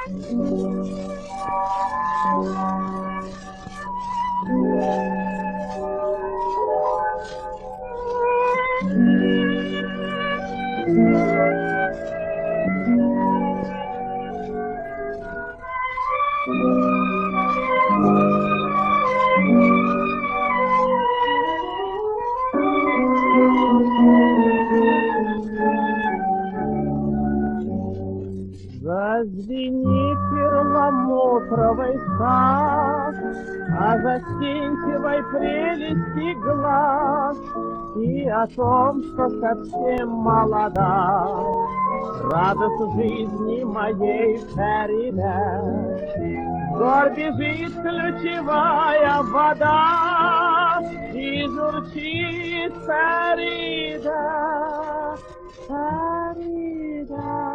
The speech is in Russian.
Зазвенит перламутровый сад, о застенчивой прелести глаз и о том, что совсем молода радость жизни моей Фериде. Гор бежит ключевая вода и журчит Ферида, Ферида.